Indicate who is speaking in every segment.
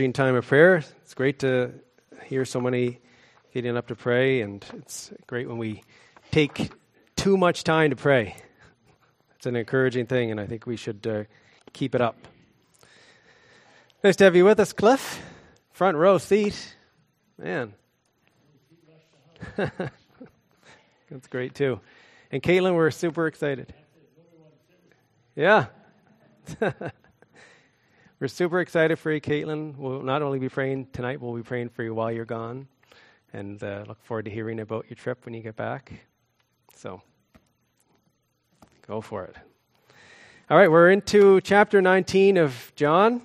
Speaker 1: Time of prayer. It's great to hear so many getting up to pray, and it's great when we take too much time to pray. It's an encouraging thing, and I think we should keep it up. Nice to have you with us, Cliff. Front row seat. Man. That's great, too. And Caitlin, we're super excited. Yeah. We're super excited for you, Caitlin. We'll not only be praying tonight, we'll be praying for you while you're gone. And look forward to hearing about your trip when you get back. So, go for it. All right, we're into chapter 19 of John.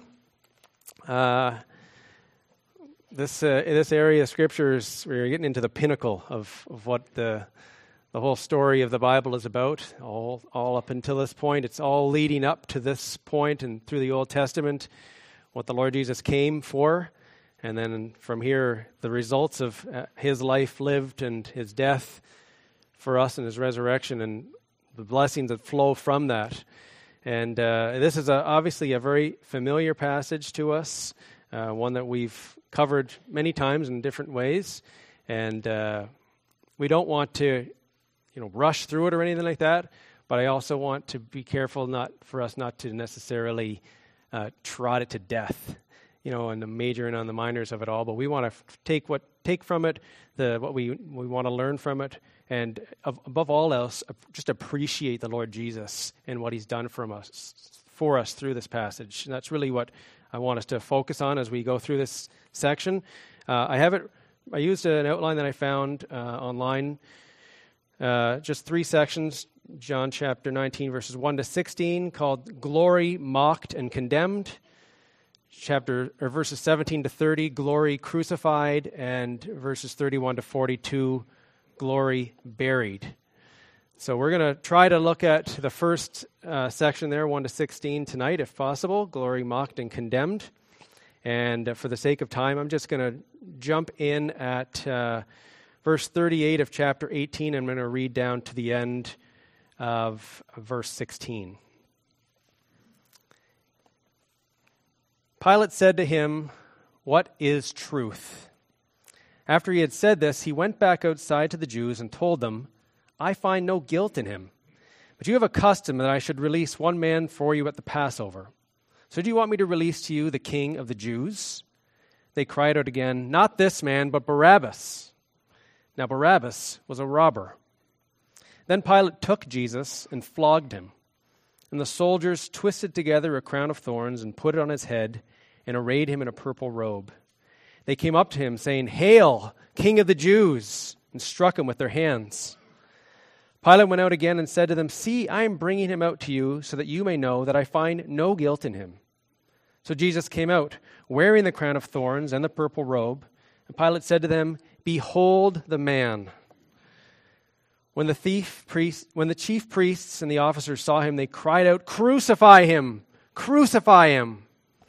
Speaker 1: This area of Scriptures, we're getting into the pinnacle of what the whole story of the Bible is about, all up until this point. It's all leading up to this point and through the Old Testament, what the Lord Jesus came for. And then from here, the results of his life lived and his death for us and his resurrection and the blessings that flow from that. And this is obviously a very familiar passage to us, one that we've covered many times in different ways. And we don't want to rush through it or anything like that. But I also want to be careful for us not to necessarily trot it to death, and the major and on the minors of it all. But we want to take from it what we want to learn from it, and above all else, just appreciate the Lord Jesus and what He's done for us through this passage. And that's really what I want us to focus on as we go through this section. I used an outline that I found online. Just 3 sections, John chapter 19, verses 1 to 16, called Glory Mocked and Condemned. Verses 17 to 30, Glory Crucified, and verses 31 to 42, Glory Buried. So we're going to try to look at the first section there, 1 to 16 tonight, if possible, Glory Mocked and Condemned. And for the sake of time, I'm just going to jump in at verse 38 of chapter 18, I'm going to read down to the end of verse 16. Pilate said to him, "What is truth?" After he had said this, he went back outside to the Jews and told them, "I find no guilt in him. But you have a custom that I should release one man for you at the Passover. So do you want me to release to you the king of the Jews?" They cried out again, "Not this man, but Barabbas." Now Barabbas was a robber. Then Pilate took Jesus and flogged him. And the soldiers twisted together a crown of thorns and put it on his head and arrayed him in a purple robe. They came up to him, saying, "Hail, King of the Jews!" and struck him with their hands. Pilate went out again and said to them, "See, I am bringing him out to you so that you may know that I find no guilt in him." So Jesus came out, wearing the crown of thorns and the purple robe. And Pilate said to them, "Behold the man." When the chief priests and the officers saw him, they cried out, "Crucify him! Crucify him!"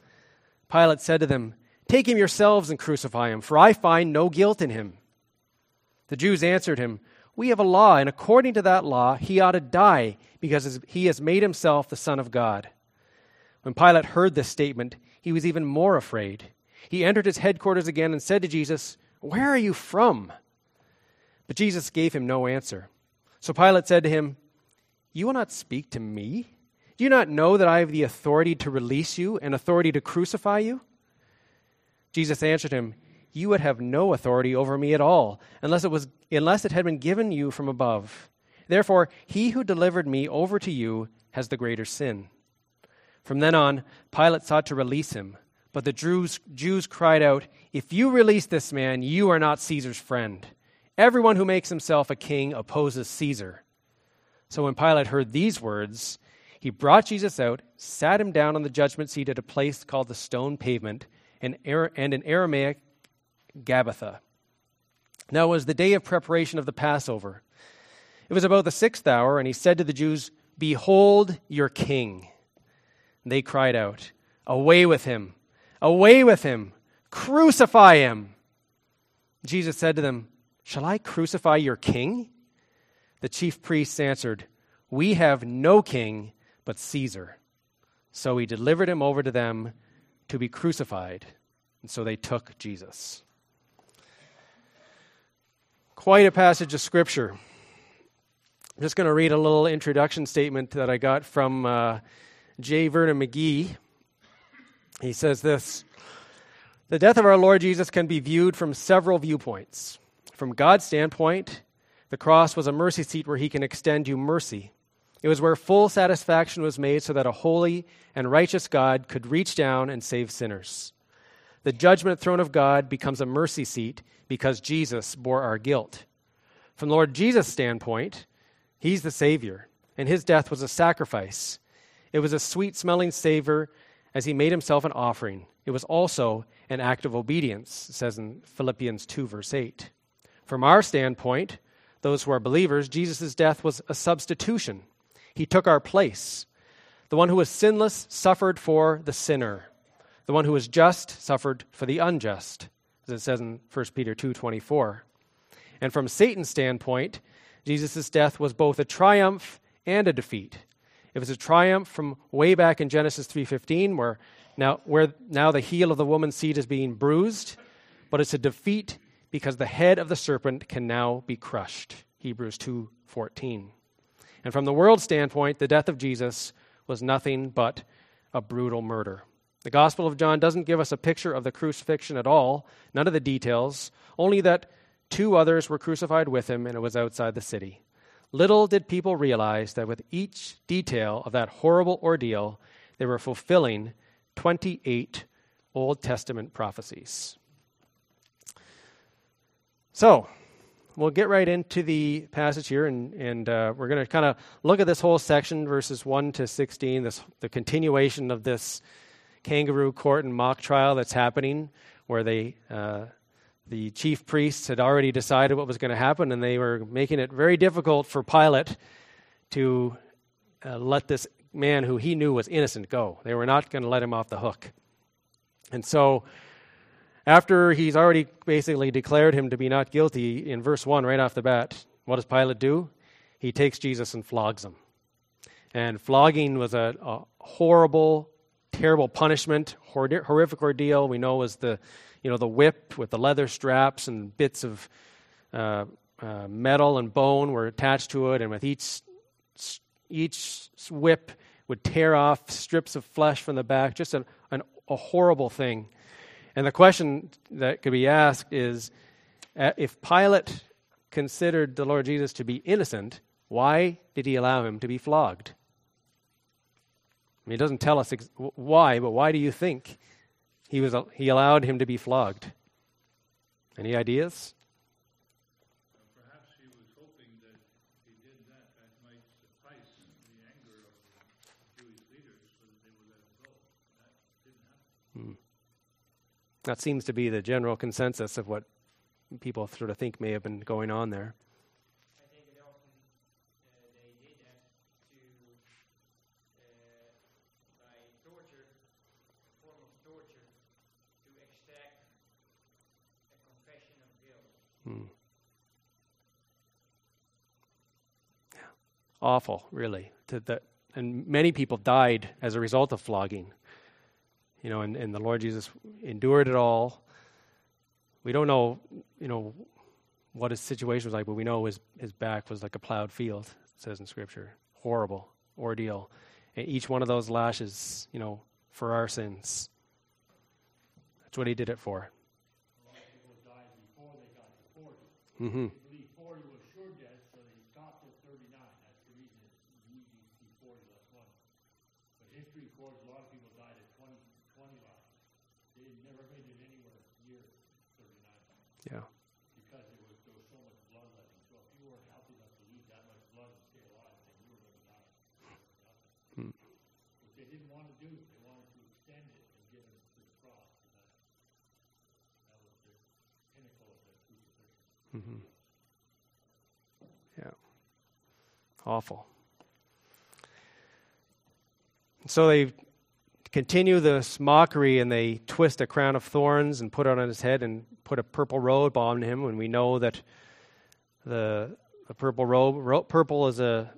Speaker 1: Pilate said to them, "Take him yourselves and crucify him, for I find no guilt in him." The Jews answered him, "We have a law, and according to that law, he ought to die, because he has made himself the Son of God." When Pilate heard this statement, he was even more afraid. He entered his headquarters again and said to Jesus, "Where are you from?" But Jesus gave him no answer. So Pilate said to him, "You will not speak to me? Do you not know that I have the authority to release you and authority to crucify you?" Jesus answered him, "You would have no authority over me at all, unless it had been given you from above. Therefore, he who delivered me over to you has the greater sin." From then on, Pilate sought to release him. But the Jews cried out, "If you release this man, you are not Caesar's friend. Everyone who makes himself a king opposes Caesar." So when Pilate heard these words, he brought Jesus out, sat him down on the judgment seat at a place called the Stone Pavement, and in Aramaic, Gabbatha. Now it was the day of preparation of the Passover. It was about the 6th hour, and he said to the Jews, "Behold your king." And they cried out, "Away with him! Away with him! Crucify him!" Jesus said to them, "Shall I crucify your king?" The chief priests answered, "We have no king but Caesar." So he delivered him over to them to be crucified. And so they took Jesus. Quite a passage of Scripture. I'm just going to read a little introduction statement that I got from J. Vernon McGee. He says this: the death of our Lord Jesus can be viewed from several viewpoints. From God's standpoint, the cross was a mercy seat where he can extend you mercy. It was where full satisfaction was made so that a holy and righteous God could reach down and save sinners. The judgment throne of God becomes a mercy seat because Jesus bore our guilt. From Lord Jesus' standpoint, he's the Savior, and his death was a sacrifice. It was a sweet-smelling savor as he made himself an offering. It was also an act of obedience, it says in Philippians 2, verse 8. From our standpoint, those who are believers, Jesus' death was a substitution. He took our place. The one who was sinless suffered for the sinner. The one who was just suffered for the unjust, as it says in 1 Peter 2:24. And from Satan's standpoint, Jesus' death was both a triumph and a defeat. It was a triumph from way back in Genesis 3:15, where now the heel of the woman's seed is being bruised, but it's a defeat because the head of the serpent can now be crushed. Hebrews 2:14. And from the world's standpoint, the death of Jesus was nothing but a brutal murder. The Gospel of John doesn't give us a picture of the crucifixion at all, none of the details, only that 2 others were crucified with him and it was outside the city. Little did people realize that with each detail of that horrible ordeal, they were fulfilling 28 Old Testament prophecies. So, we'll get right into the passage here, and we're going to kind of look at this whole section, verses 1 to 16, the continuation of this kangaroo court and mock trial that's happening, where the chief priests had already decided what was going to happen, and they were making it very difficult for Pilate to let this man who he knew was innocent go. They were not going to let him off the hook. And so, after he's already basically declared him to be not guilty, in verse 1, right off the bat, what does Pilate do? He takes Jesus and flogs him. And flogging was a horrible, terrible punishment, horrific ordeal. We know was the whip with the leather straps and bits of metal and bone were attached to it, and with each whip would tear off strips of flesh from the back. Just a horrible thing. And the question that could be asked is, if Pilate considered the Lord Jesus to be innocent, why did he allow him to be flogged? I mean, it doesn't tell us why, but why do you think he allowed him to be flogged? Any ideas?
Speaker 2: Perhaps he was hoping that if he did that, that might suffice the anger of the Jewish leaders so that they would let him go. That didn't happen.
Speaker 1: That seems to be the general consensus of what people sort of think may have been going on there.
Speaker 3: I think it often they did that to, by torture, a form of torture, to extract a confession of guilt.
Speaker 1: Awful, really. And many people died as a result of flogging. And the Lord Jesus endured it all. We don't know, what his situation was like, but we know his back was like a plowed field, it says in Scripture. Horrible ordeal. And each one of those lashes, for our sins. That's what he did it for.
Speaker 2: A lot of people died before they got to 40.
Speaker 1: Mm-hmm.
Speaker 2: They believe 40 was sure death, so they stopped at 39. That's the reason it's usually 40 less 1. But history records a lot of people died at 20 lives. They never made it anywhere near 39.
Speaker 1: Yeah.
Speaker 2: Because there was so much bloodletting. So if you weren't healthy enough to lose that much blood and stay alive, then you were going to die. What they didn't want to do, they wanted to extend it and give it to the cross. That was the pinnacle of the crucifixion.
Speaker 1: Yeah. Awful. So they continue this mockery, and they twist a crown of thorns and put it on his head and put a purple robe on him. And we know that the purple robe, purple was a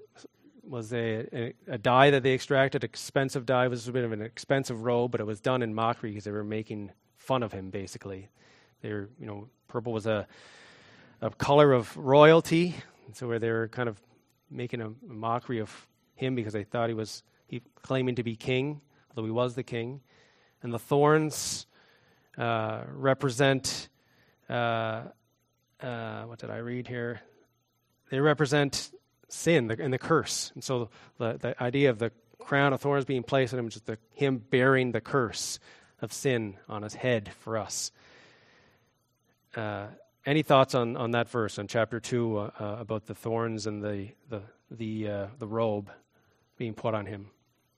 Speaker 1: dye that they extracted, expensive dye. It was a bit of an expensive robe, but it was done in mockery because they were making fun of him, basically. Purple was a color of royalty, and so where they were kind of making a mockery of him because they thought he claiming to be king, although he was the king. And the thorns represent, what did I read here? They represent sin and the curse. And so the idea of the crown of thorns being placed on him is just him bearing the curse of sin on his head for us. Any thoughts on that verse, on chapter 2, about the thorns and the robe being put on him?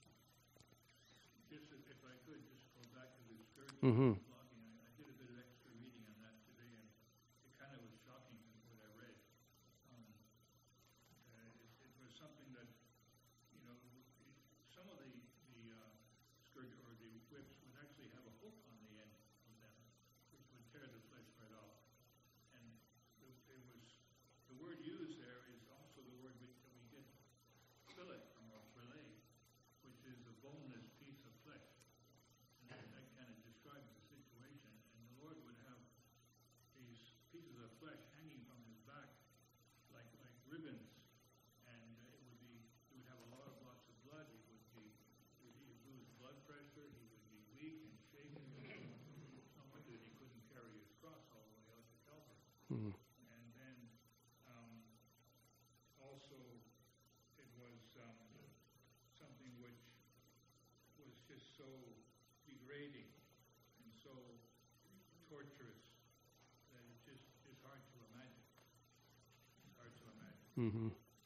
Speaker 2: Just if I could just go back to the scourging
Speaker 1: Mm-hmm.
Speaker 2: and flogging, I did a bit of extra reading on that today, and it kind of was shocking what I read. It was something that, some of the scourge or the whips would actually have a hook on the end of them, which would tear the flesh right off. And the word used there is also the word that we get fillet from, or fillet, which is a boneless piece of flesh. And that kind of describes the situation. And the Lord would have these pieces of flesh hanging from his back like ribbons. And it would have lots of blood. He would lose blood pressure. He would be weak and shaken. No wonder that he couldn't carry his cross all the way out to Calvary.
Speaker 1: Mm-hmm.
Speaker 2: And then also it was something which was just so degrading and so torturous that it's just hard to imagine. It's hard to imagine.
Speaker 1: Mm-hmm.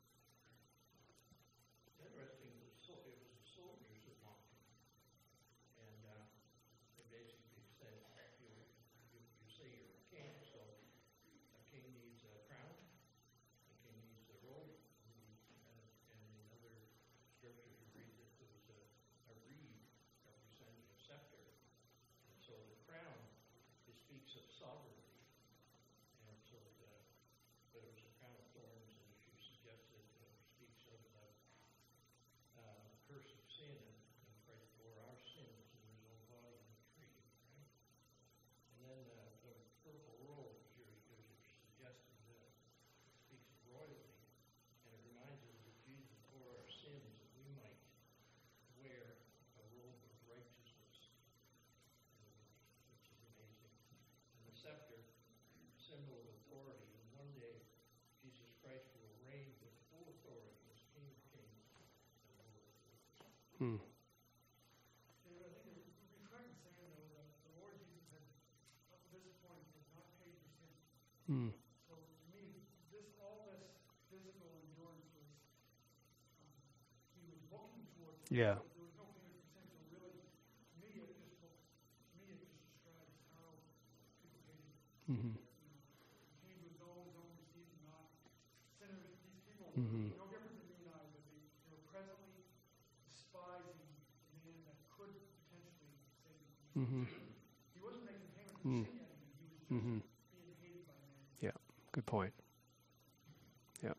Speaker 4: Interesting, it was the soldiers that mocked him. And they basically said, you say you're a king, so a king needs a crown, a king needs a robe, and in other scriptures you read that there was a reed representing a scepter. And so the crown, it speaks of sovereignty. And so but it was a crown of thorns, and as you suggested, speaks of the curse of sin, and Christ bore our sins in his own body on the tree, right? And then the purple robe, as you're suggesting, speaks of royalty, and it reminds us that Jesus bore our sins that we might wear a robe of righteousness, which is amazing. And the scepter, symbol of authority, and one day Jesus Christ will reign with full authority as King of Kings and Lord of Lords.
Speaker 1: Hmm.
Speaker 5: David, I think it would be correct in saying, though, that the Lord Jesus had, up to this point, had not paid for sin.
Speaker 1: Hmm.
Speaker 5: So to me, all this physical endurance was, he was looking towards.
Speaker 1: Yeah.
Speaker 5: There was no payment for sin. So really, to me, it just describes how people hated him.
Speaker 1: Mm-hmm.
Speaker 5: He came to his own received him not. Sinners, these people,
Speaker 1: Mm-hmm.
Speaker 5: no different than me and I, but they were presently despising the man that could potentially save them.
Speaker 1: Mm-hmm.
Speaker 5: He wasn't making payment for sin yet. He was just
Speaker 1: Mm-hmm.
Speaker 5: being hated by man.
Speaker 1: Yeah. Good point. Yeah.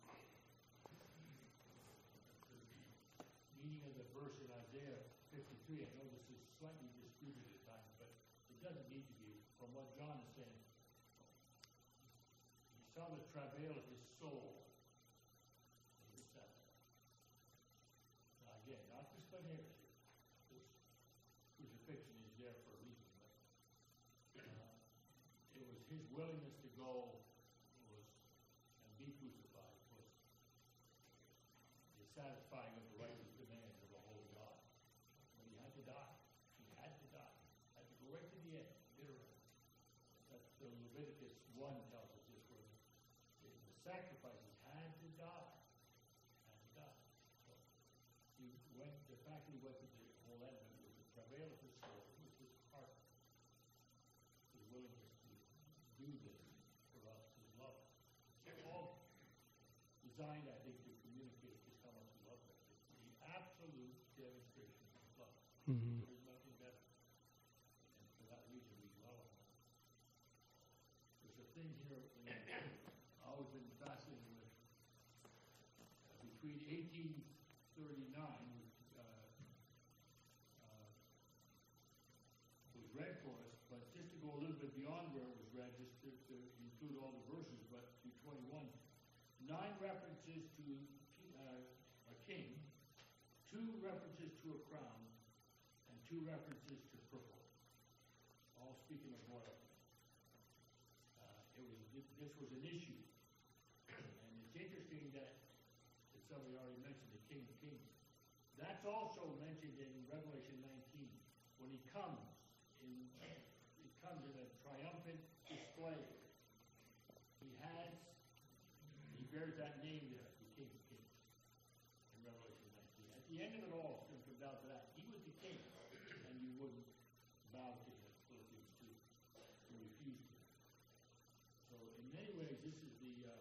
Speaker 2: Meaning of the verse in Isaiah 53, I know this is slightly disputed at times, but it doesn't need to be. From what John is saying, he saw the travail of his soul in his son. Now again, not to split hairs here. This crucifixion is there for a reason, but it was his willingness to go and be crucified was the satisfying of the righteous demands of a holy God. But he had to die. He had to die. Had to go right to the end, bitter end. That's the Leviticus 1 tells us this, where the sacrifices had to die. Had to die. So the fact that he went to the whole end of it was the travail of his soul. It was his heart, his willingness to do this for us, his love. It's all designed, I think, to communicate just how much he loves us. It's the absolute demonstration of his love.
Speaker 1: Mm-hmm.
Speaker 2: There's nothing better. And for that reason, we dwell on it. There's a thing here I've always been fascinated with. Between 1839, which was read for us, but just to go John where it was read, just to include all the verses, but to 21. 9 references to a king, 2 references to a crown, and 2 references to purple. All speaking of royalty. This was an issue. And it's interesting that somebody already mentioned the King of Kings. That's also mentioned in Revelation 19. When he comes in a triumphant display. He bears that name there, the King of Kings, in Revelation 19. At the end of it all, it's going to come down to that. He was the king, and you wouldn't bow to him, Philippians 2. You refused him. So in many ways, this is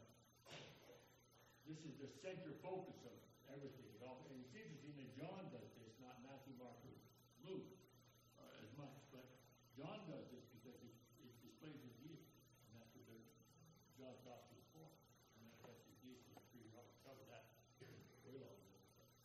Speaker 2: the center focus of everything. And it's interesting that John does this, not Matthew, Mark, or Luke as much, but John does this because it displays his deity, and that's what John's gospel is for. And that's his deity. I'm sure you already covered that way long ago.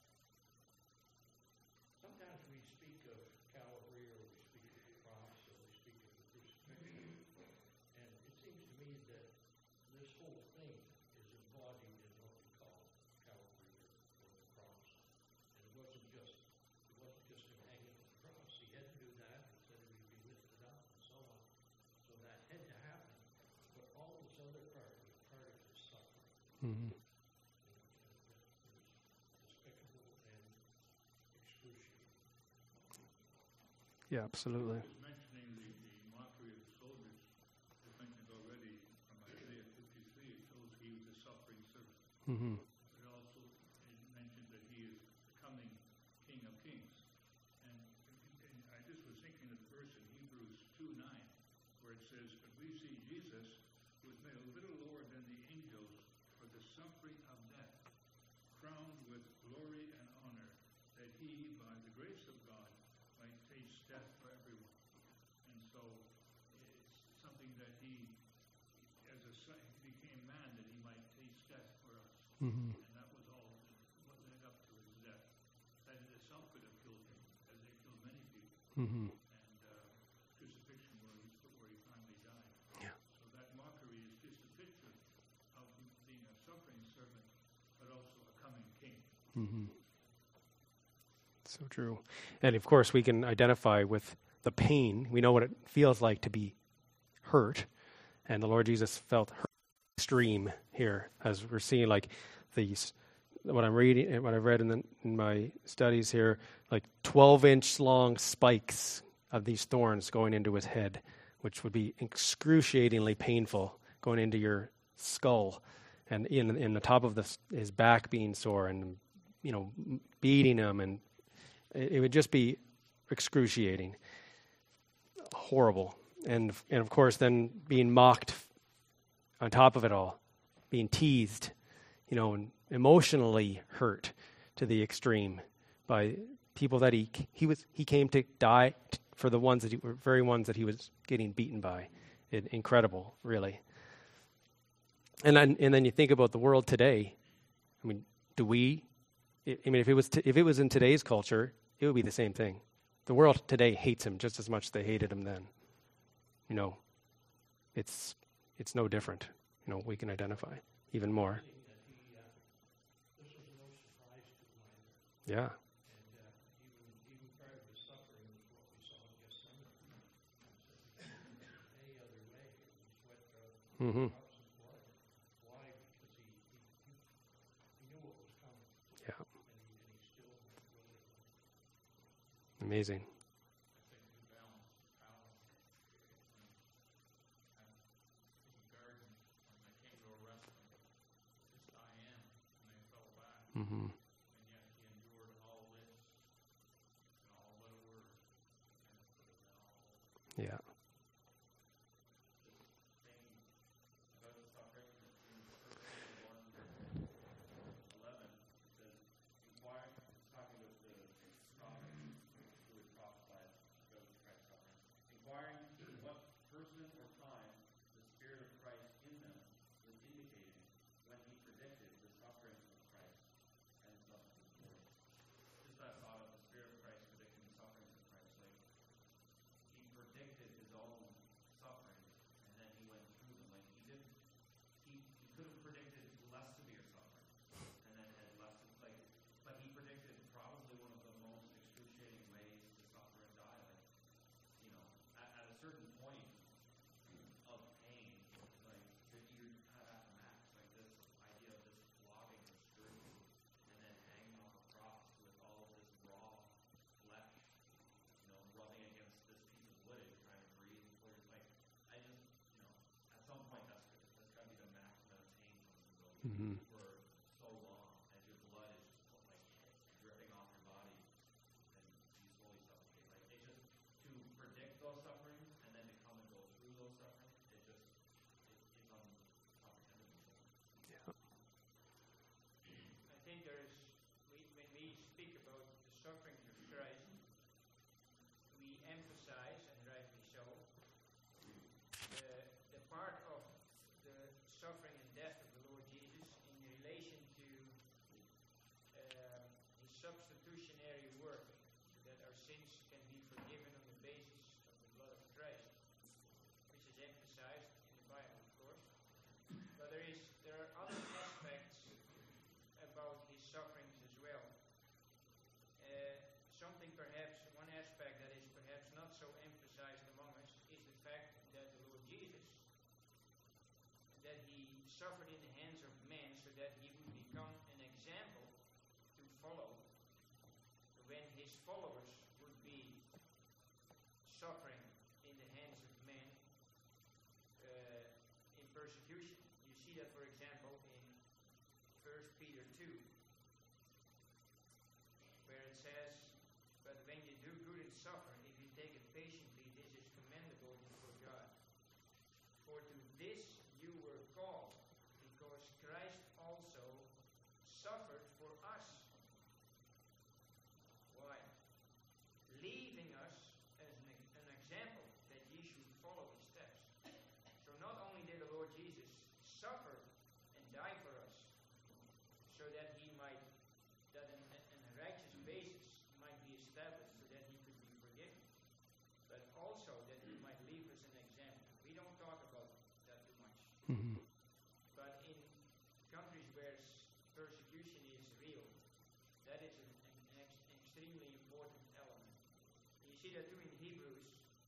Speaker 4: Sometimes we speak of Calvary, or we speak of the cross, or we speak of the crucifixion, and it seems to me that this whole thing is embodied in what we call Calvary or the cross. And it wasn't just him hanging on the cross. He had to do that. It said he would be lifted up and so on. So that had to happen. But all this other part was part of his suffering.
Speaker 1: Mm-hmm.
Speaker 4: It was despicable and excruciating.
Speaker 1: Yeah, absolutely.
Speaker 6: was mentioning the mockery of the soldiers. I mentioned already from Isaiah 53, it shows he was a suffering servant.
Speaker 1: Mm-hmm.
Speaker 6: It also mentions that he is the coming King of Kings. And I just was thinking of the verse in Hebrews 2:9, where it says, "But we see Jesus was made a little lower than the angels for the suffering of death, crowned with glory and honor, that he, by the grace of God, might taste death for everyone." And so it's something that he, as a son, he became man that he might taste death for us.
Speaker 1: Mm-hmm.
Speaker 6: And that was all what led up to his death. That in itself could have killed him, as they killed many people.
Speaker 1: Mm-hmm.
Speaker 6: And crucifixion where he finally died.
Speaker 1: Yeah.
Speaker 6: So that mockery is just a picture of him being a suffering servant, but also a coming king.
Speaker 1: Mm-hmm. So true. And of course, we can identify with the pain. We know what it feels like to be hurt. And the Lord Jesus felt hurt extreme here, as we're seeing like these, what I'm reading, what I've read in my studies here, like 12-inch long spikes of these thorns going into his head, which would be excruciatingly painful, going into your skull, and in the top of his back being sore, and beating him, and it would just be excruciating, horrible, and of course then being mocked on top of it all, being teased, and emotionally hurt to the extreme by people that he came to die for, the ones that very ones that he was getting beaten by. Incredible, really. And then you think about the world today. I mean, if it was in today's culture, it would be the same thing. The world today hates him just as much as they hated him then. It's no different. We can identify even more.
Speaker 4: This was no surprise to him either.
Speaker 1: Yeah.
Speaker 4: And even part of his suffering was what we saw in Gethsemane. Any other way, it was sweat,
Speaker 1: Mm-hmm.
Speaker 4: drops of blood. Why? Because he knew what was coming.
Speaker 1: Yeah.
Speaker 4: And he still went willingly.
Speaker 1: Amazing.
Speaker 6: I think we balanced how in the garden when they came to arrest him, this I am, and they fell back,
Speaker 1: Mm-hmm.
Speaker 6: and yet he endured all this in all but a word, and put it down all over.
Speaker 1: Yeah.
Speaker 7: Thinking about the suffering in 1 11, it says, inquire, it's talking about the prophet who was prophesied about Christ's suffering, inquiring what person or time the Spirit of Christ in them was indicating when he predicted the sufferings of Christ and thus his glory. Just that thought of the Spirit of Christ predicting the sufferings of Christ, like he predicted his
Speaker 1: Mm-hmm.
Speaker 7: for so long as your blood is just like dripping off your body and you slowly suffocate. Like it's just to predict those sufferings and then to come and go through those sufferings, it's uncomprehendable.
Speaker 3: I think when we speak about the sufferings of Christ, we emphasize, and rightly so, the part of the suffering and death of the Lord Jesus in relation to his substitutionary work, so that our sins can be forgiven on the basis of the blood of Christ, which is emphasized in the Bible, of course. But there are other aspects about his sufferings as well. One aspect that is perhaps not so emphasized among us is the fact that the Lord Jesus, that he suffered in the hands of men so that he would become an example to follow when his followers would be suffering in the hands of men in persecution. You see that, for example, in 1 Peter 2, where it says, "But when you do good and suffer, if you take it patiently, this is commendable before God. For to this you were called, because Christ also suffered for us." Why? "Leaving us as an example that ye should follow his steps." So not only did the Lord Jesus suffer and die for us, so that a righteous basis might be established, so that he could be forgiven, but also that he might leave us an example. We don't talk about that too much.
Speaker 1: Mm-hmm.
Speaker 3: But in countries where persecution is real, that is an extremely important element. You see that too in Hebrews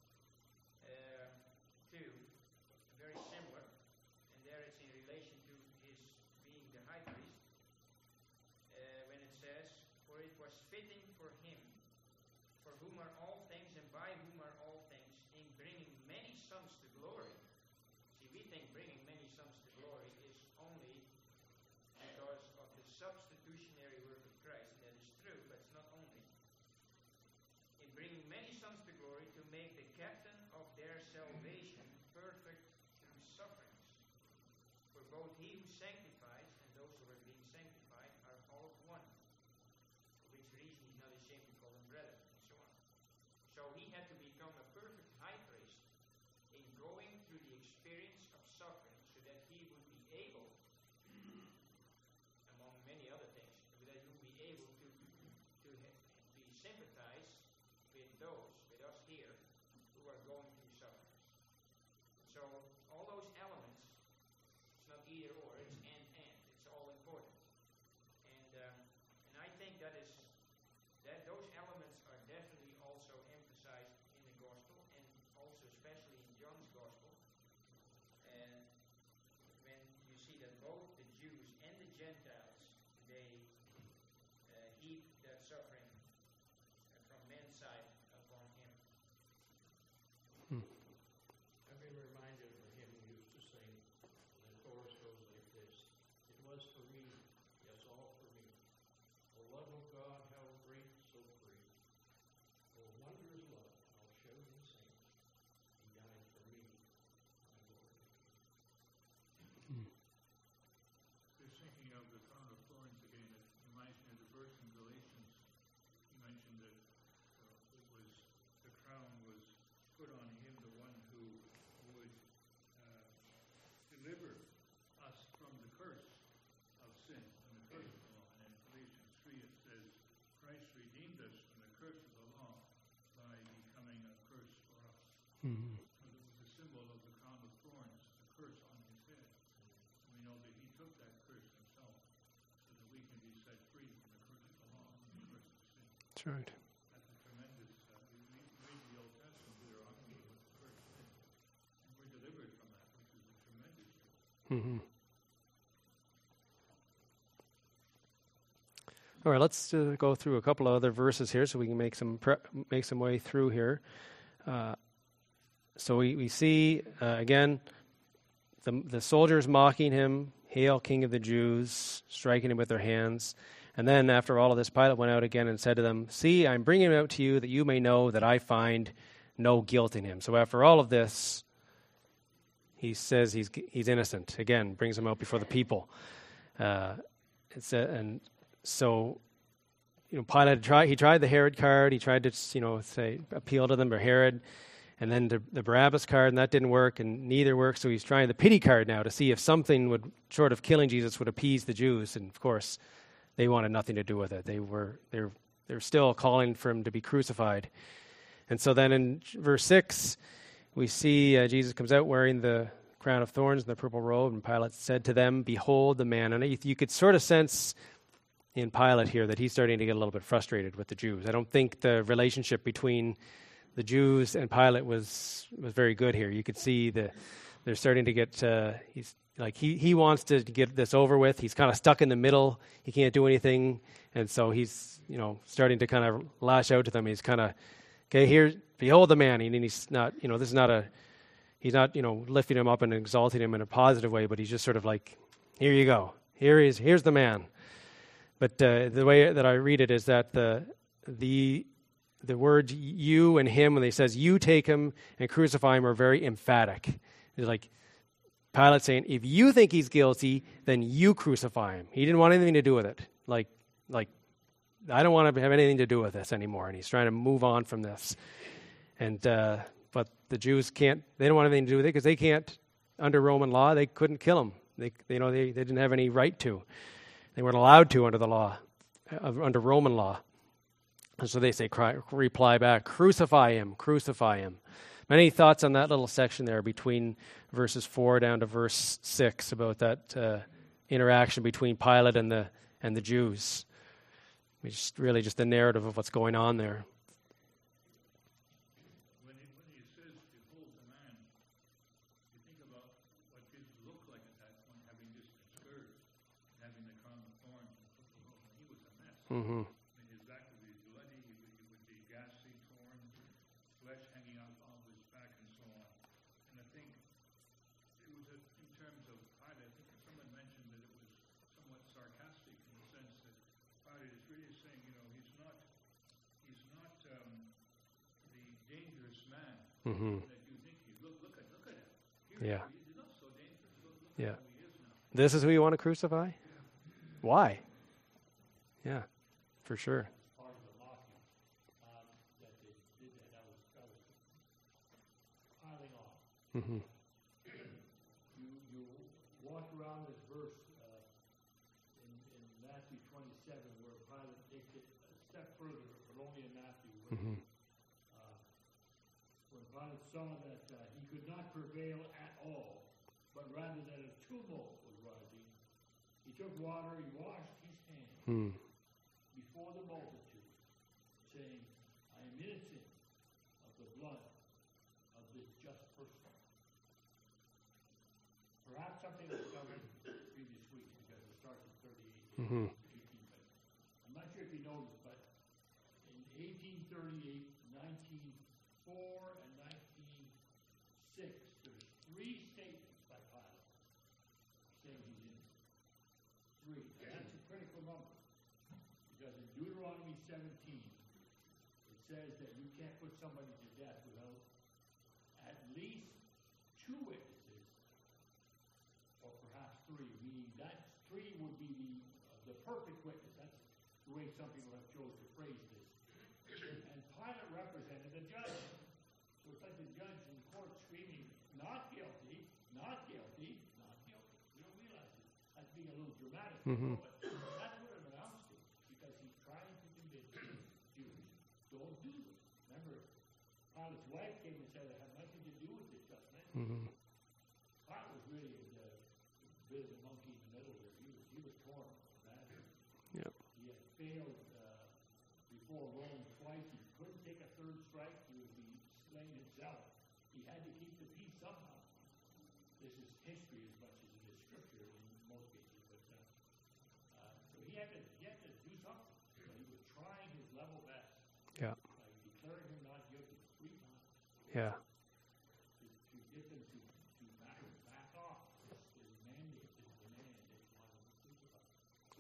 Speaker 3: 2, very similar, and there it's in relation to his being the high priest, when it says, "For it was fitting for him, for whom are all things and by whom are all things, in bringing many sons to glory." See, we think bringing many sons to glory is only because of the substitutionary work of Christ, and that is true, but it's not only. In bringing many sons to glory, to make the captain of their salvation perfect through sufferings. For both he who sanctifies and those who are being sanctified are all of one, for which reason he's not ashamed to call them brethren, and so on. So he had to become a perfect high priest in going through the experience of suffering, so that he would be able, among many other things, that he would be able to be sympathized with us here, who are going through sufferings. So all those elements, it's not either or, it's and. It's all important. And I think that those elements are definitely also emphasized in the gospel, and also especially in John's gospel. And when you see that both the Jews and the Gentiles, they heap that suffering from men's side upon him.
Speaker 4: I've been reminded of a hymn we used to sing, and the chorus goes like this: "It was for me, yes, all for me. O love of God, how great, so free. O wondrous love, how showed in saints. He died for me, my Lord and King."
Speaker 6: Just thinking of the crown of thorns again, it reminds me of the verse in Galatians. He mentioned that the crown was put on him, the one who would deliver us from the curse of sin and the curse of the law. And in Galatians 3 it says, Christ redeemed us from the curse of the law by becoming a curse for us.
Speaker 1: Mm-hmm.
Speaker 6: So it was a symbol of the crown of thorns, the curse on his head. And we know that he took that curse himself so that we can be set free from the curse of the law and the curse of sin.
Speaker 1: That's right.
Speaker 6: That's a tremendous, we read the Old Testament, Deuteronomy, what the curse is. And we're delivered from that, which is a tremendous joy.
Speaker 1: Mm-hmm. All right, let's go through a couple of other verses here so we can make some way through here. So we see, again, the soldiers mocking him. "Hail, King of the Jews," striking him with their hands. And then after all of this, Pilate went out again and said to them, "See, I'm bringing him out to you that you may know that I find no guilt in him." So after all of this, he says he's innocent. Again, brings him out before the people. And so, Pilate tried the Herod card. He tried to, say appeal to them or Herod, and then the Barabbas card, and that didn't work, and neither worked. So he's trying the pity card now to see if something would, short of killing Jesus, would appease the Jews. And of course, they wanted nothing to do with it. They're still calling for him to be crucified. And so then in verse 6, we see Jesus comes out wearing the crown of thorns and the purple robe, and Pilate said to them, "Behold the man." And you could sort of sense in Pilate here that he's starting to get a little bit frustrated with the Jews. I don't think the relationship between the Jews and Pilate was very good here. You could see they're starting to get, he wants to get this over with. He's kind of stuck in the middle. He can't do anything. And so he's, starting to kind of lash out to them. He's kind of, "Okay, here, behold the man." And he's not, this is not he's not, lifting him up and exalting him in a positive way, but he's just sort of like, "Here you go. Here's the man." But the way that I read it is that the words "you" and "him," when they says "you take him and crucify him," are very emphatic. It's like Pilate saying, "If you think he's guilty, then you crucify him." He didn't want anything to do with it. Like I don't want to have anything to do with this anymore. And he's trying to move on from this. And but the Jews can't. They don't want anything to do with it because they can't. Under Roman law, they couldn't kill him. They didn't have any right to. They weren't allowed to under the law, under Roman law. And so they say, reply back, "Crucify him, crucify him." Many thoughts on that little section there between verses 4 down to verse 6 about that interaction between Pilate and the Jews. It's really just the narrative of what's going on there.
Speaker 6: When he says, "Behold the man," you think about what Jesus looked like at that point, having just been scourged, having the crown of thorns and purple robe. He was a mess.
Speaker 1: Mm-hmm.
Speaker 6: I mean, his back would be bloody, he would be ghastly, torn, flesh hanging out of his back, and so on. And I think it was in terms of Pilate. I think someone mentioned that it was somewhat sarcastic in the sense that Pilate is really saying, he's not the dangerous man
Speaker 1: Mm-hmm.
Speaker 6: that you think he. Look at him.
Speaker 1: Yeah.
Speaker 6: He's not so dangerous. Look
Speaker 1: Yeah.
Speaker 6: at who he is now.
Speaker 1: This is who you want to crucify? Why? Yeah, for sure.
Speaker 2: Part of the mocking that they did that was piling on.
Speaker 1: Mm-hmm.
Speaker 2: You walk around this verse in Matthew 27 where Pilate takes it a step further, but only in Matthew.
Speaker 1: Mm-hmm.
Speaker 2: When Pilate saw that he could not prevail at all, but rather that a tumult was rising, he took water, he washed his hands
Speaker 1: Mm.
Speaker 2: before the multitude, saying, "I am innocent of the blood of this just person." Perhaps something that was covered previous week, because it starts at 38,
Speaker 1: Mm-hmm.
Speaker 2: 18. But I'm not sure if you noticed, but in 1838, 1904, and 1906, there's 3 statements by Pilate saying he's innocent. 3. And that's a critical number. Because in Deuteronomy 17, it says that you can't put somebody to death without at least 2 witnesses, or perhaps 3, meaning that 3 would be the perfect witness. That's the way some people have chosen to phrase this. And Pilate represented the judge. So it's like the judge in court screaming, "Not guilty, not guilty, not guilty." You don't realize it. That's being a little dramatic.
Speaker 1: Mm-hmm.
Speaker 2: But that's what it amounts to, because he's trying to convince Jews, don't do this. Remember, Pilate's wife came and said, "I have nothing to do with this just man."
Speaker 1: Mm-hmm.
Speaker 2: Pilate was really a bit of a monkey in the middle here. He was torn badly.
Speaker 1: Yep.
Speaker 2: He had failed before Rome twice. He couldn't take a 3rd strike. He would be slain himself. He had to keep the peace somehow. This is history as much as it is scripture in most cases. But so he had to do something. So he was trying his level best.
Speaker 1: Yeah.
Speaker 2: By declaring him not guilty 3 times.
Speaker 1: Yeah.
Speaker 2: To get them to back off his mandate, his demand.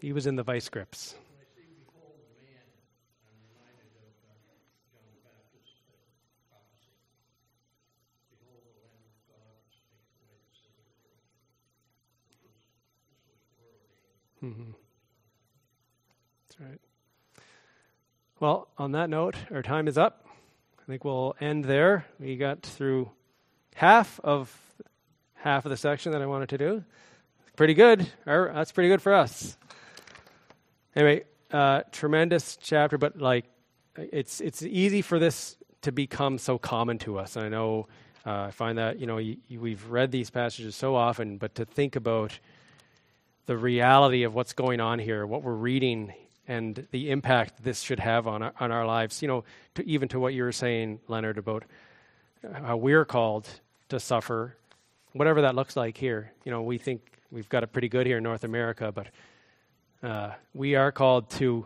Speaker 1: He was in the vice grips.
Speaker 4: When I see behold the man, I'm reminded of John the Baptist's prophecy. Behold the Lamb of God which taketh away the sin of the world. This was foreordained.
Speaker 1: Mm-hmm. That's right. Well, on that note, our time is up. I think we'll end there. We got through half of the section that I wanted to do. Pretty good. That's pretty good for us. Anyway, tremendous chapter, but like it's easy for this to become so common to us. And I know I find that we've read these passages so often, but to think about the reality of what's going on here, what we're reading, and the impact this should have on our lives, even to what you were saying, Leonard, about how we're called to suffer, whatever that looks like here. We think we've got it pretty good here in North America, but we are called to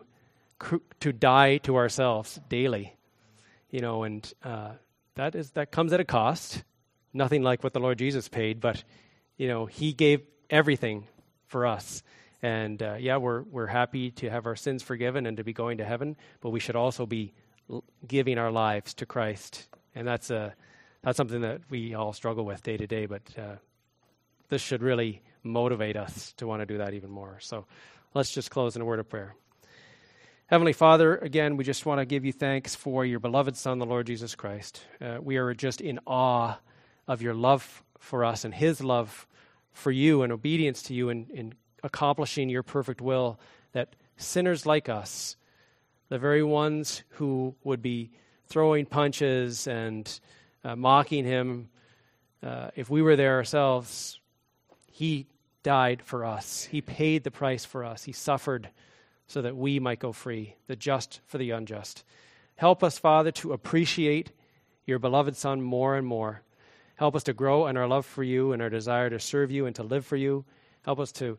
Speaker 1: die to ourselves daily, and that comes at a cost. Nothing like what the Lord Jesus paid, but He gave everything for us. And we're happy to have our sins forgiven and to be going to heaven, but we should also be giving our lives to Christ, and that's something that we all struggle with day to day. But this should really motivate us to want to do that even more. So let's just close in a word of prayer. Heavenly Father, again, we just want to give you thanks for your beloved Son, the Lord Jesus Christ. We are just in awe of your love for us and his love for you and obedience to you in accomplishing your perfect will, that sinners like us, the very ones who would be throwing punches and mocking him, if we were there ourselves, he died for us. He paid the price for us. He suffered so that we might go free, the just for the unjust. Help us, Father, to appreciate your beloved Son more and more. Help us to grow in our love for you and our desire to serve you and to live for you. Help us to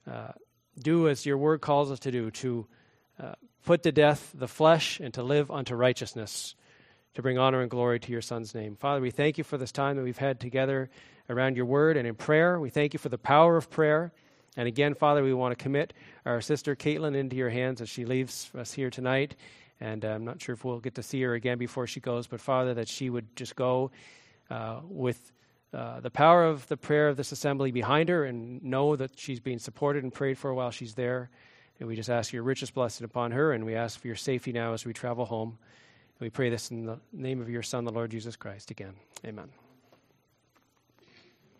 Speaker 1: do as your word calls us to do, to put to death the flesh and to live unto righteousness, to bring honor and glory to your Son's name. Father, we thank you for this time that we've had together around your word and in prayer. We thank you for the power of prayer. And again, Father, we want to commit our sister Caitlin into your hands as she leaves us here tonight. And I'm not sure if we'll get to see her again before she goes, but Father, that she would just go with the power of the prayer of this assembly behind her and know that she's being supported and prayed for while she's there. And we just ask your richest blessing upon her, and we ask for your safety now as we travel home. And we pray this in the name of your Son, the Lord Jesus Christ, again. Amen.